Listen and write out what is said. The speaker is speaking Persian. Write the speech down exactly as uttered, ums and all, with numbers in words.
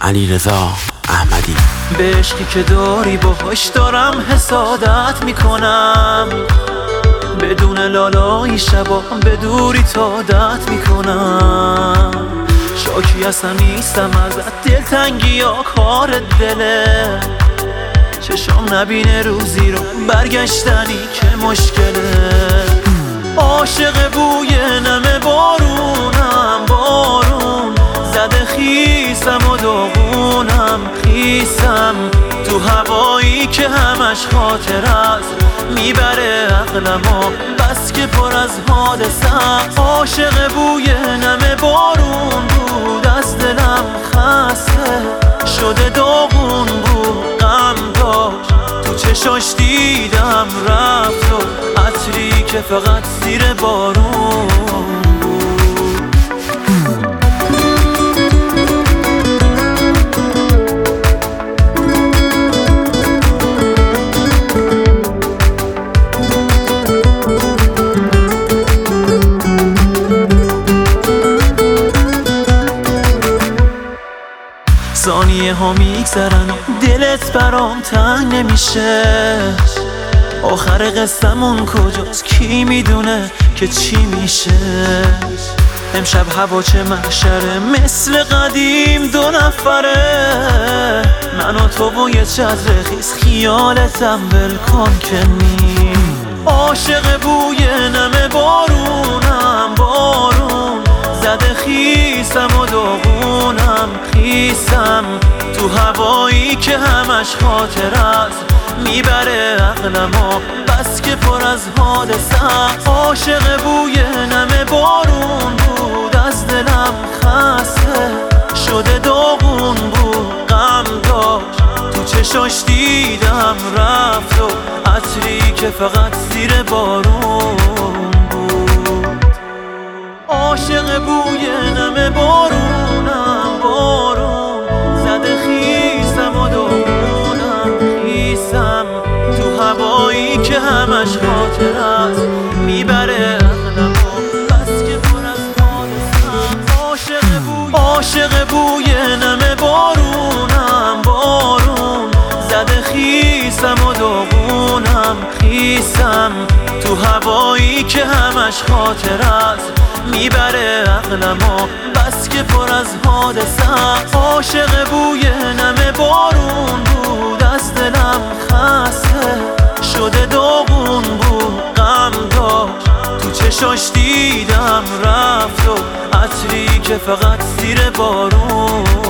علیرضا احمدی. به عشقی که داری باهاش دارم حسادت میکنم، بدون لالایی شبا به دوری عادت میکنم. شاکی اصلا نیستم ازت، دلتنگی ها کار دله، چشام نبینه روزی رو برگشتنی که مشکله. عاشق بوی نم بارونم، بارون زده خیسم و داغونم، خیسم تو هوایی که همش خاطر است میبره عقلمو، بس که پر از حادثه. عاشق بوی نم بارون بود، از دلم خسته شده داغون بود، غم داشت تو چشاش دیدم رفت و عطری که فقط زیر بارون بود. ثانیه ها میگذرن و دلت برام تنگ نمیشه، آخر قصه‌مون کجاست کی میدونه که چی میشه. امشب هوا چه محشره، مثل قدیم دو نفره، من و تو و یه چتر خیس، خیالتم ولکن که نیم. عاشق بوی نم بارونم، بارون زده خیسم و داغونم، خیسم تو هوایی که همش خاطر است میبره عقلمو، بس که پر از حادثه. عاشق بوی نم بارون بود، از دلم خسته شده داغون بود، غم داشت تو چشاش دیدم رفت و عطری که فقط زیر بارون بود. عاشق بوی نم بارونم، بارون زده خیسم و داغونم، خیسم تو هوایی که همش خاطر است میبره عقلمو، بس که پر از حادثه. عاشق بوی عاشق بوی نم بارونم، بارون زده خیسم و داغونم، خیسم تو هوایی که همش خاطر است میبره عقلمو، بس که پر از حادثه. عاشق بوی نم بارون بود، از دلم خسته شده داغون بود، غم داشت تو چشاش دیدم رفت و عطری که فقط زیر بارون